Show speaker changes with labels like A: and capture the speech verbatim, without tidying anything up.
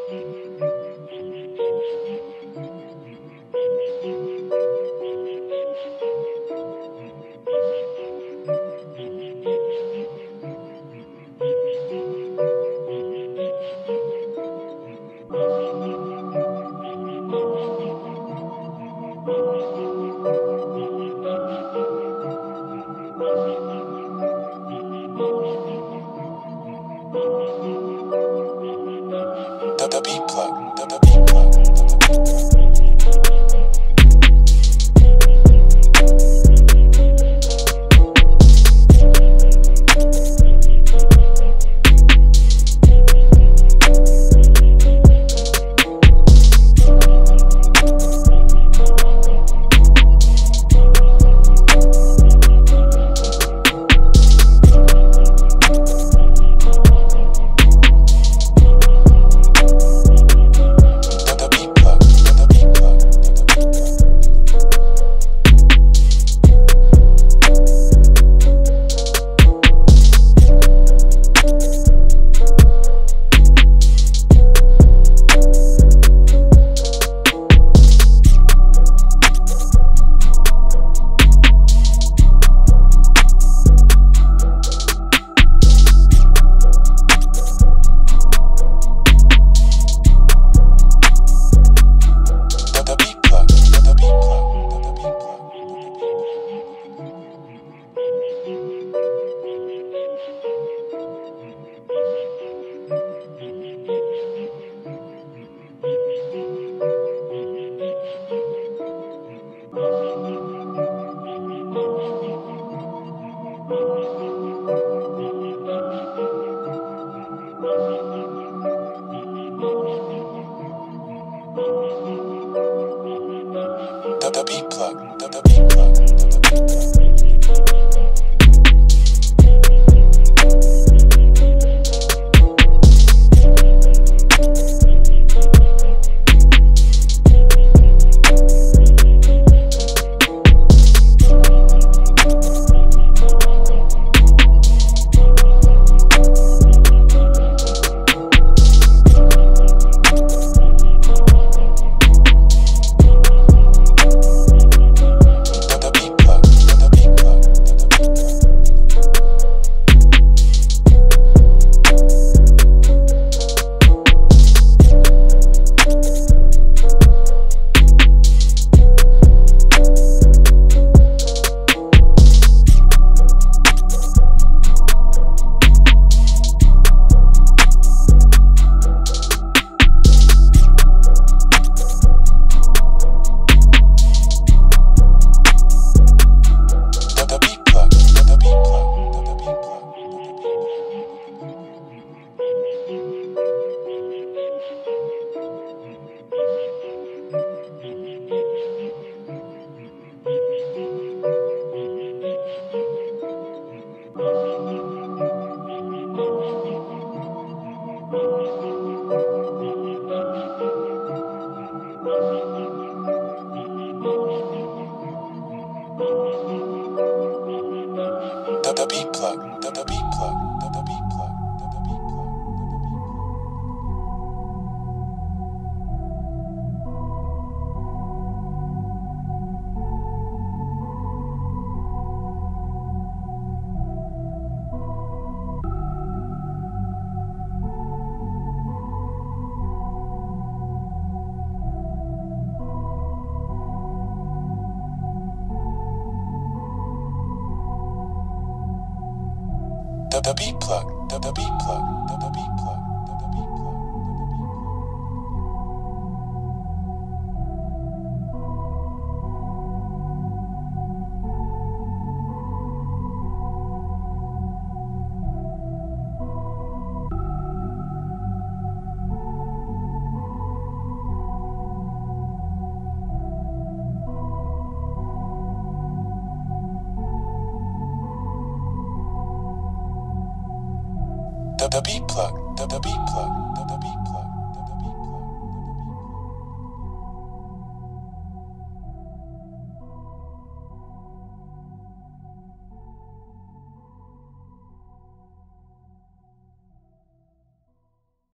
A: The beat plug, the beat plug, the beat plug. The, the beat plug, the, the beat plug, the, the beat plug. The, the beat plug, the, the beat plug, the, the beat plug, the, the beat plug, the, the beat plug. The, the beat plug, the, the beat plug, the, the beat plug, the, the beat plug, the, the beat plug. The, the beat plug, the, the beat plug, the, the